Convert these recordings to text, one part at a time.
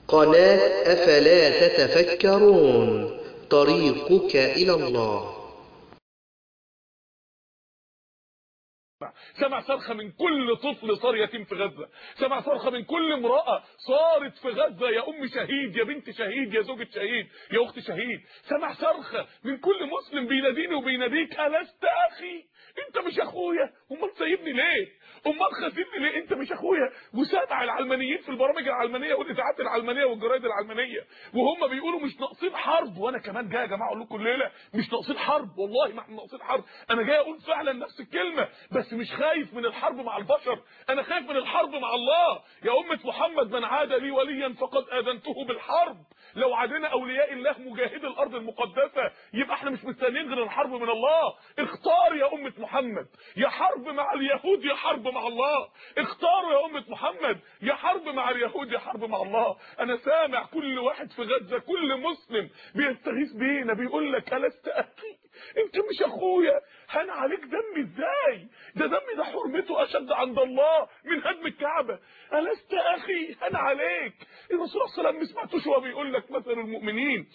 قناة أفلا تتفكرون، طريقك إلى الله. سمع صرخة من كل طفل صار يتيم في غزة، سمع صرخة من كل امرأة صارت في غزة يا أم شهيد، يا بنت شهيد، يا زوجة شهيد، يا أخت شهيد. سمع صرخة من كل مسلم بيناديني وبيناديك: ألست أخي؟ أنت مش أخويا؟ أمال سايبني ليه؟ أمال خاسبني ليه؟ أنت مش أخويا؟ وسامع العلمانيين في البرامج العلمانية والإذاعات العلمانية والجرايد العلمانية وهم بيقولوا مش ناقصين حرب، وأنا كمان جاي يا جماعة أقول لكم الليلة مش ناقصين حرب، والله ما احنا ناقصين حرب. أنا جاي أقول فعلا نفس الكلمة، بس مش خايف من الحرب مع البشر، أنا خايف من الحرب مع الله. يا أمة محمد: من عاد لي وليا فقد آذنته بالحرب. لو عادنا أولياء الله مجاهدي الأرض المقدسة يبقى احنا مش مستنيين غير الحرب من الله. اختار يا أمة محمد، يا حرب مع اليهود يا حرب مع الله. اختاروا يا أمة محمد، يا حرب مع اليهود يا حرب مع الله. أنا سامع كل واحد في غزة، كل مسلم بيستغيث بينا بيقول لك: ألست أخي؟ انت مش اخويا؟ هان عليك دمي ازاي؟ ده دمي ده حرمته اشد عند الله من هدم الكعبه. ألست اخي؟ هان عليك. الرسول صلى الله عليه وسلم ما سمعتوش وهو بيقول لك: مثل المؤمنين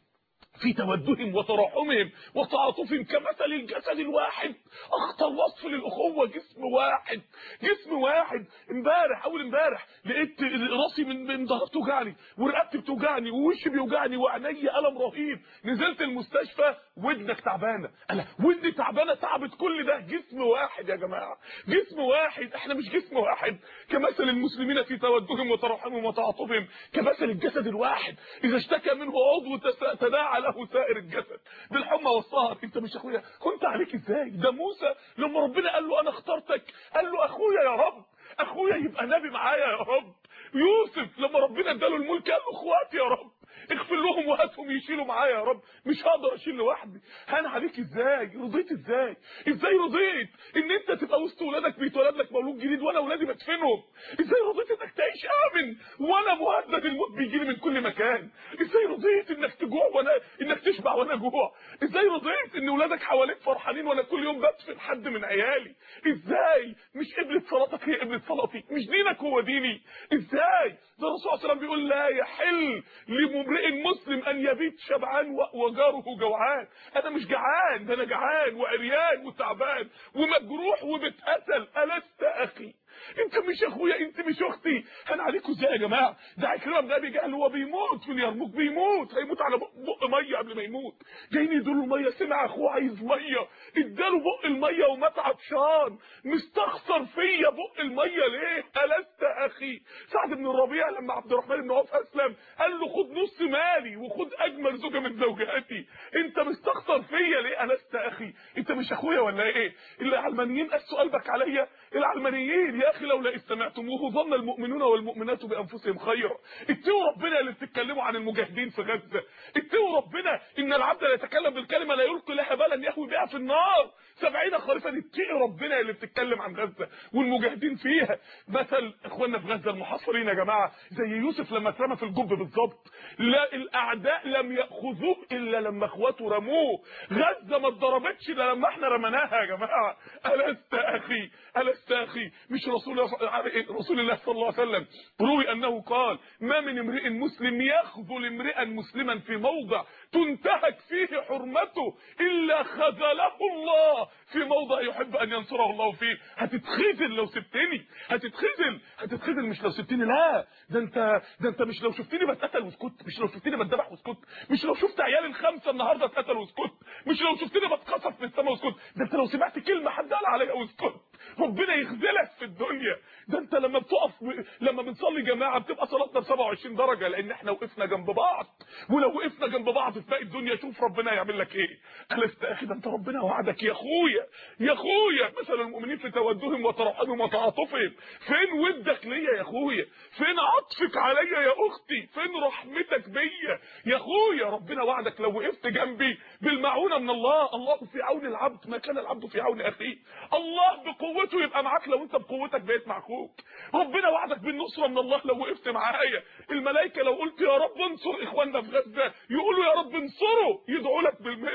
في تودهم وتراحمهم وتعاطفهم كمثل الجسد الواحد. اخطر وصف للاخوه جسم واحد، جسم واحد. اول امبارح لقيت راسي من ظهري بتوجعني ورقبتي بتوجعني ووشي بيوجعني وعيني الم رهيب. نزلت المستشفى: ودنك تعبانه. انا ودني تعبانه؟ تعبت كل ده؟ جسم واحد يا جماعه، جسم واحد. احنا مش جسم واحد؟ كمثل المسلمين في تودهم وتراحمهم وتعاطفهم كمثل الجسد الواحد، اذا اشتكى منه عضو تداعى له سائر الجسد بالحمى والسهر. انت مش اخويا؟ كنت عليك ازاي؟ ده موسى لما ربنا قال له: انا اخترتك، قال له: اخويا يا رب، اخويا يبقى نبي معايا يا رب. يوسف لما ربنا اداله الملك قال له: اخواتي يا رب، اغفر لهم وهاتهم يشيلوا معايا يا رب، مش هقدر اشيل لوحدي. هان عليك ازاي؟ رضيت ازاي؟ ازاي رضيت ان انت تبقى وسط ولادك بيتولد لك مولود جديد وانا ولادي بدفنهم؟ ازاي رضيت انك تعيش امن وانا مهدد الموت بيجي لي من كل مكان؟ ازاي رضيت انك تجوع وانا انك تشبع وانا جوع؟ ازاي رضيت ان ولادك حواليك فرحانين وانا كل يوم بدفن حد من عيالي؟ ازاي مش قبلة صلاتك هي قبلة صلاتي؟ مش دينك هو ديني؟ ازاي؟ ده الرسول صلى الله عليه وسلم بيقول: لا يحل لامرئ مسلم ان يبيت شبعان وجاره جوعان. انا مش جعان، ده انا جعان وعريان وتعبان ومجروح وبتقتل. ألست اخي؟ انت مش اخويا، انت مش اختي. هان عليكم ازاي يا جماعه؟ ده عكرمه بن ابي جهل هو بيموت في اليرموك، هيموت على بق ميه قبل ما يموت. جايين يدوا له ميه، سمع اخوه عايز ميه اداله بق الميه ومات عطشان. مستخسر فيا بق الميه ليه؟ ألست اخي؟ سعد بن الربيع لما عبد الرحمن بن عوف اسلم قال له: خد نص مالي وخد اجمل زوجه من زوجاتي. انت مستخسر فيا ليه؟ ألست اخي؟ انت مش اخويا ولا ايه؟ العلمانيين قسوا قلبك عليا. العلمانيين يا اخي لولا استمعتموه ظن المؤمنون والمؤمنات بانفسهم خيرا. اتقوا ربنا اللي بتتكلموا عن المجاهدين في غزه. اتقوا ربنا ان العبد لا يتكلم بالكلمه لا يلقي لها بالا يهوي بها في النار 70 خريفا. اتقوا ربنا اللي بتتكلم عن غزه والمجاهدين فيها. مثل اخواننا في غزه المحاصرين يا جماعه زي يوسف لما اترمى في الجب بالظبط. لا، الاعداء لم ياخذوه الا لما اخواته رموه. غزه ما اتضربتش الا لما احنا رمناها يا جماعه. ألست اخي؟ ألست اخي؟ مش رسول الله صلى الله عليه وسلم روي انه قال: ما من امرئ مسلم يخذل امرئا مسلما في موضع تنتهك فيه حرمته الا خذله الله في موضع يحب ان ينصره الله فيه. هتتخذل لو سبتني، هتتخذل مش لو سبتني. لا، ده انت مش لو شفتني بتقتل واسكت، مش لو شفتني بتذبح واسكت، مش لو شفت عيالي الخمسه النهارده اتقتلوا واسكت، مش لو شفتني بتقصف في السماء واسكت، ده انت لو سمعت كلمه حد قال عليها واسكت ربنا يخذلك في الدنيا. ده انت لما بنصلي جماعه بتبقى صلاتنا ب 27 درجه لان احنا وقفنا جنب بعض، ولو وقفنا جنب بعض في باقي الدنيا شوف ربنا يعمل لك ايه. ألست اخي؟ ده انت ربنا وعدك يا اخويا، يا اخويا. مثل المؤمنين في تودهم وترحمهم وتعاطفهم. فين ودك ليا يا اخويا؟ فين عطفك عليا يا اختي؟ فين رحمتك بيا يا اخويا؟ ربنا وعدك لو وقفت جنبي بالمعونه من الله في عون العبد ما كان العبد في عون اخيه. الله بقوته يبقى معاك لو انت بقوتك بقيت مع اخوك. ربنا وعدك بالنصره من الله لو وقفت معايا. الملائكه لو قلت يا رب انصر اخواننا في غزه يقولوا يا رب انصره، يدعوا لك بالمثل.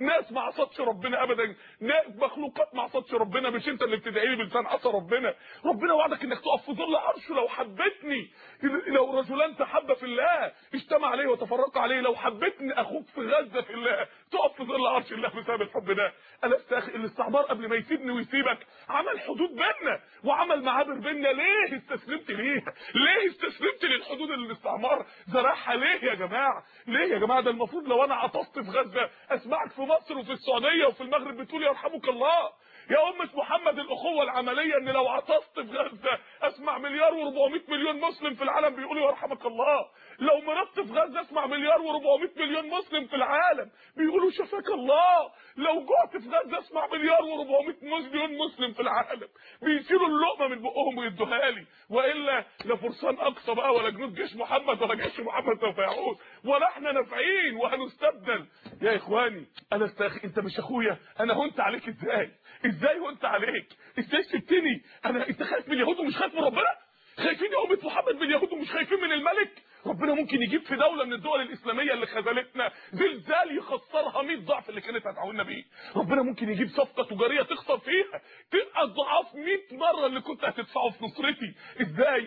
ناس ما عصتش ربنا ابدا، ناس مخلوقات ما عصتش ربنا، مش انت اللي بتدعي لي بلسان عصى ربنا. ربنا وعدك انك تقف في ظل عرشه لو حبتني. لو رجلان تحبا في الله اجتمع عليه وتفرقا عليه، لو حبتني اخوك في غزه في الله تقف في ظل عرش الله بسبب الحب ده. الاستعمار قبل ما يسيبني ويسيبك عمل حدود بيننا وعمل معابر بيننا، ليه استسلمت ليها؟ ليه استسلمت للحدود اللي الاستعمار زرعها؟ ليه يا جماعه؟ ليه يا جماعه؟ ده المفروض لو انا عطست في غزه اسمعك في مصر وفي السعوديه وفي المغرب بتقول يرحمك الله. يا أمة محمد الأخوة العملية إن لو عطست في غزة أسمع 1,400,000,000 مسلم في العالم بيقولوا يرحمك الله. لو مرضت في غزة أسمع 1,400,000,000 مسلم في العالم بيقولوا شفاك الله. لو جعت في غزة أسمع 1,400,000,000 مسلم في العالم بيشيلوا اللقمة من بقهم ويدوها لي. وإلا لا فرسان أقصى بقى ولا جنود جيش محمد ولا جيش محمد سوف يعود ولا إحنا نافعين وهنستبدل. يا إخواني أنا أنت مش أخويا؟ أنا هنت عليك ازاي وانت عليك؟ ازاي سبتني؟ انت خايف من اليهود ومش خايف من ربنا؟ خايفين يا أمة محمد من اليهود ومش خايفين من الملك؟ ربنا ممكن يجيب في دولة من الدول الإسلامية اللي خذلتنا زلزال يخسرها 100 ضعف اللي كانت هتعاوننا بيه. ربنا ممكن يجيب صفقة تجارية تخسر فيها تبقى اضعاف 100 مرة اللي كنت هتدفعه في نصرتي. ازاي؟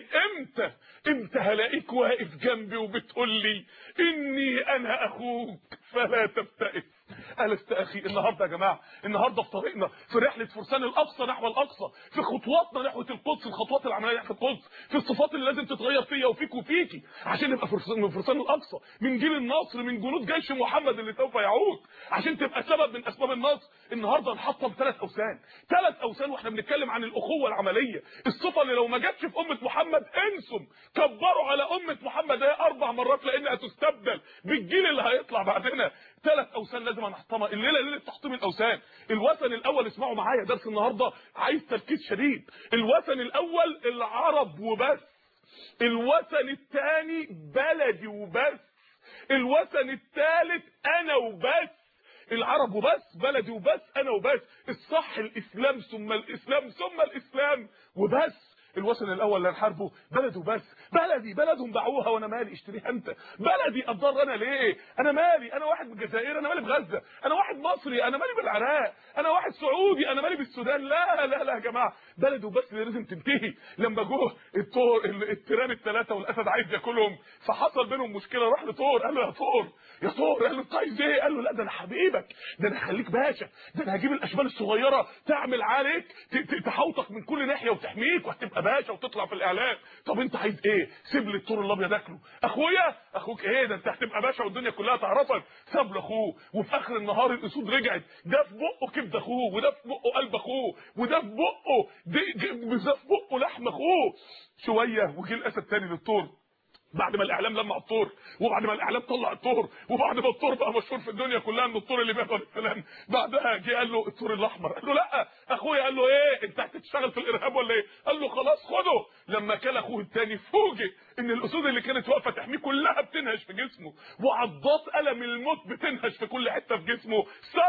امتى هلاقيك واقف جنبي وبتقول لي اني انا اخوك فلا تبتئس؟ ألست أخي؟ النهارده يا جماعة، النهارده في طريقنا في رحلة فرسان الأقصى نحو الأقصى، في خطواتنا نحو القدس، الخطوات العملية نحو القدس، في الصفات اللي لازم تتغير فيا وفيك وفيكي عشان نبقى من فرسان الأقصى، من جيل النصر، من جنود جيش محمد اللي سوف يعود، عشان تبقى سبب من أسباب النصر. النهارده نحطم 3 أوثان واحنا بنتكلم عن الأخوة العملية، الصفة اللي لو ما جاتش في أمة محمد انسوا كبروا على أمة محمد هي 4 مرات لأنها تستبدل بالجيل اللي هيطلع بعدنا. 3 أوثان لازم نحطمها الليله، ليله تحطيم الاوثان. الوثن الاول، اسمعوا معايا درس النهارده عايز تركيز شديد. الوثن الاول العرب وبس، الوثن الثاني بلدي وبس، الوثن الثالث انا وبس. العرب وبس، بلدي وبس، انا وبس. الصح الاسلام ثم الاسلام ثم الاسلام وبس. الوثن الاول اللي هنحاربه بلد وبس. بلدهم باعوها وانا مالي؟ اشتريها انت. بلدي اتضر انا ليه؟ انا مالي؟ انا واحد من الجزائر، انا مالي بغزه؟ انا واحد مصري، انا مالي بالعراق؟ انا واحد سعودي، انا مالي بالسودان؟ لا لا لا يا جماعه، بلد وبس اللي لازم تنتهي. لما جوه التيران الثلاثه والاسد عايز ياكلهم فحصل بينهم مشكله، راح لطور قال له يا طور، قال له انت عايز ايه؟ قال له لا ده انا حبيبك، ده انا هخليك باشا، ده انا هجيب الاشبال الصغيره تعمل عليك تحوطك من كل ناحيه وتحميك وهتبقى باشا وتطلع في الاعلام. طب انت عايز ايه؟ سيب لي الطور الابيض اكله. اخوك ايه ده؟ انت هتبقى باشا والدنيا كلها تعرفك. ساب لاخوه، وفي اخر النهار الاسود رجعت، ده في بقه كبد اخوه، وده في بقه قلب اخوه، وده في بقه ده في بقه لحم اخوه. شويه وجه الاسد تاني للطور بعد ما الاعلام لمع الطور، وبعد ما الاعلام طلع الطور، وبعد ما الطور بقى مشهور في الدنيا كلها ان الطور اللي بيقدر السلام. بعدها جه قال له الطور الاحمر، قال له لا اخويا. قال له ايه انت هتشتغل في الارهاب ولا ايه؟ قال له خلاص خده. لما كان اخوه الثاني فوجئ ان الاسود اللي كانت واقفه تحميه كلها بتنهش في جسمه، وعضات الم الموت بتنهش في كل حته في جسمه.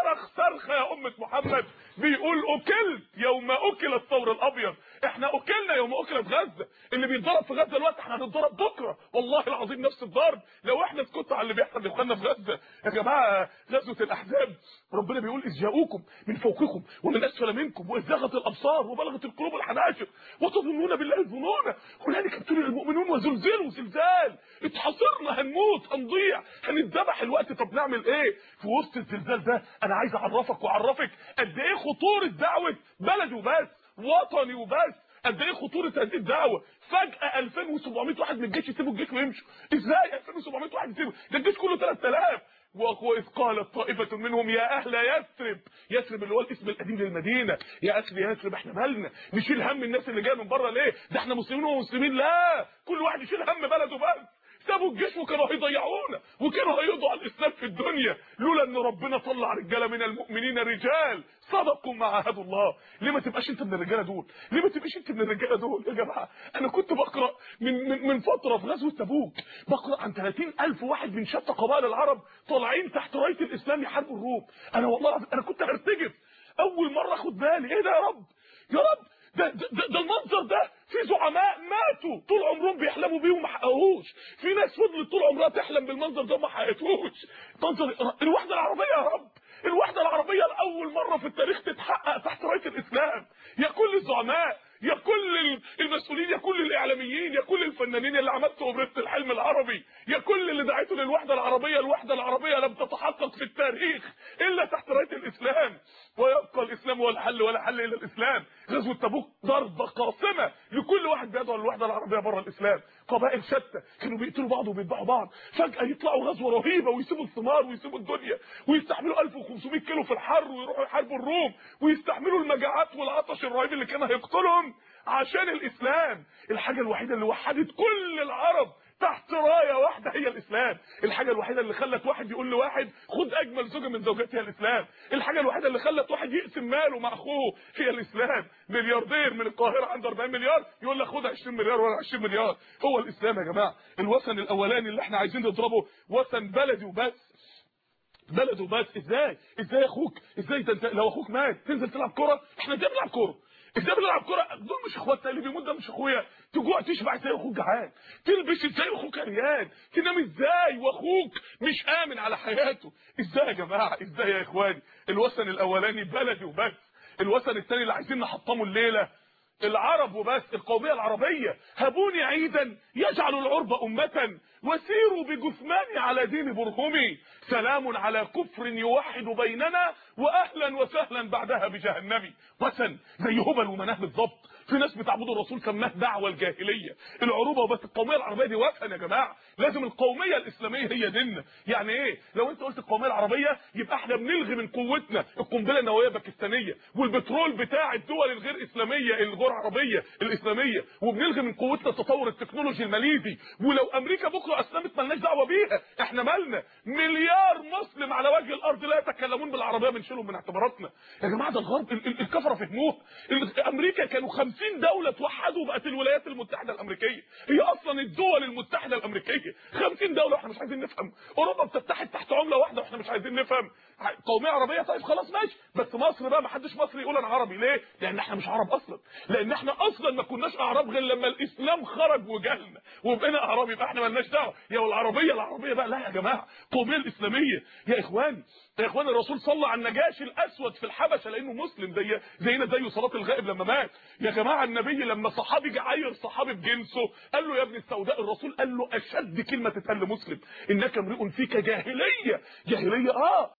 صرخه يا امه محمد بيقول اكلت يوم اكل الثور الابيض. احنا اكلنا يوم اكلت غزه. اللي بيتضرب في غزه دلوقتي احنا هنتضرب بكره والله العظيم نفس الضرب لو احنا سكتنا على اللي بيحصل لاخواننا في غزه. يا جماعه غزوه الاحزاب ربنا بيقول اذ جاءوكم من فوقكم ومن اسفل منكم واذ زاغت الابصار وبلغت القلوب الحناجر وتظنون بالله الظنون هنالك ابتلي المؤمنون وزلزلوا زلزال. اتحصرنا، هنموت، هنضيع، هنتذبح الوقت. طب نعمل ايه في وسط الزلزال ده؟ انا عايز اعرفك واعرفك قد ايه خطوره دعوه بلدي وبس، وطني وبس، قد ايه خطوره هذه الدعوه. فجاه 2700 واحد من الجيش يسيبوا الجيش ويمشوا. ازاي 2700 واحد يسيبوا؟ ده الجيش كله 3000. واذ قالت طائفه منهم يا اهل يثرب اللي هو الاسم القديم للمدينه، يا اهل يثرب احنا مالنا نشيل هم الناس اللي جايه من بره ليه؟ ده احنا مسلمين ومسلمين. لا، كل واحد يشيل هم بلده بس. سابوا الجيش وكانوا هيضيعونا وكانوا هيقضوا على الاسلام في الدنيا لولا ان ربنا طلع رجاله من المؤمنين رجال صدقوا ما عاهدوا الله. ليه ما تبقاش انت من الرجاله دول؟ ليه ما تبقاش انت من الرجاله دول يا جماعه؟ انا كنت بقرا من فتره في غزوه تبوك، بقرا عن 30,000 واحد من شتى قبائل العرب طالعين تحت رايه الاسلام يحاربوا الروم. انا والله انا كنت هرتجف اول مره اخد بالي. ايه ده يا رب؟ يا رب ده المنظر ده في زعماء ماتوا طول عمرهم بيحلموا بيه وما حققوش، في ناس فضلت طول عمرها تحلم بالمنظر ده وما حققتوش. منظر الوحده العربيه يا رب، الوحده العربيه لاول مره في التاريخ تتحقق تحت رايه الاسلام. يا كل الزعماء، يا كل المسؤولين، يا كل الاعلاميين، يا كل الفنانين اللي عملتوا ابرة الحلم العربي، يا كل اللي دعيتوا للوحده العربيه، الوحده العربيه لم تتحقق في التاريخ الا تحت رايه الاسلام. ويبقى الاسلام هو الحل ولا حل الا الاسلام. غزوه تبوك ضربه قاصمه لكل واحد بيدعو للوحده العربيه بره الاسلام. قبائل شتى كانوا بيقتلوا بعض وبيذبحوا بعض، فجاه يطلعوا غزوه رهيبه ويسيبوا الثمار ويسيبوا الدنيا ويستحملوا 1500 كيلو في الحر ويروحوا يحاربوا الروم ويستحملوا المجاعات والعطش الرهيب اللي كان هيقتلهم عشان الاسلام. الحاجه الوحيده اللي وحدت كل العرب تحت رايه واحده هي الاسلام. الحاجه الوحيده اللي خلت واحد يقول لواحد خد اجمل زوجه من زوجاتي هي الاسلام. الحاجه الوحيده اللي خلت واحد يقسم ماله مع اخوه هي الاسلام. ملياردير من القاهره عنده 40 مليار يقول لك خد 20 مليار ولا 20 مليار. هو الاسلام يا جماعه. الوثن الاولاني اللي احنا عايزين نضربه وثن بلدي وبس. بلده بس. ازاي اخوك، ازاي انت لو اخوك مات تنزل تلعب كوره؟ احنا ازاي بنلعب كوره؟ ازاي بنلعب كوره؟ دول مش اخواتنا، اللي بيموت ده مش اخويا. تجوع تشبع ازاي واخوك جعان؟ تلبس ازاي واخوك عريان؟ تنام ازاي واخوك مش امن على حياته؟ ازاي يا جماعه؟ ازاي يا اخواني؟ الوثن الاولاني بلدي وبس. الوثن الثاني اللي عايزين نحطمه الليله العرب وبس، القوميه العربيه. هبوني عيدا يجعل العرب امه وسيروا بجثماني على دين برهمي. سلام على كفر يوحد بيننا واهلا وسهلا بعدها بجهنمي. وثن زي هبل ومناه بالظبط. في ناس بتعبدوا الرسول سماه دعوه الجاهليه. العروبه وبس. القوميه العربيه دي وثن يا جماعه. لازم القوميه الاسلاميه هي ديننا. يعني ايه؟ لو انت قلت القوميه العربيه يبقى احنا بنلغي من قوتنا القنبله النوويه الباكستانيه والبترول بتاع الدول الغير اسلاميه الغير عربيه الاسلاميه، وبنلغي من قوتنا التطور التكنولوجي الماليزي. ولو امريكا بكره اسلمت مالناش دعوه بيها، احنا مالنا؟ مليار مسلم على وجه الارض لا يتكلمون بالعربيه، بنشيلهم من اعتباراتنا يا جماعه. ده الغرب الكفره فهموه. امريكا كانوا 50 دوله توحدوا بقت الولايات المتحده الامريكيه. هي اصلا الدول المتحده الامريكيه 50 دوله واحنا مش عايزين نفهم. اوروبا بتتحد تحت عمله واحده واحنا مش عايزين نفهم. قوميه عربيه طيب خلاص ماشي، بس مصر بقى ما حدش مصري يقول انا عربي. ليه؟ لان احنا مش عرب اصلا. لان احنا اصلا ما كناش اعراب غير لما الاسلام خرج وجالنا وبقينا اعراب، يبقى احنا مالناش دعوه. يا العربيه بقى لا يا جماعه. القوميه الاسلاميه يا اخوان. يا اخوان الرسول صلى على النجاشي الاسود في الحبشه لانه مسلم زينا زيه صلاه الغائب لما مات. يا جماعه النبي لما صحابي جعير صحابي بجنسه قال له يا ابن السوداء، الرسول قال له اشد كلمه تتقال لمسلم انك امرئ فيك جاهليه.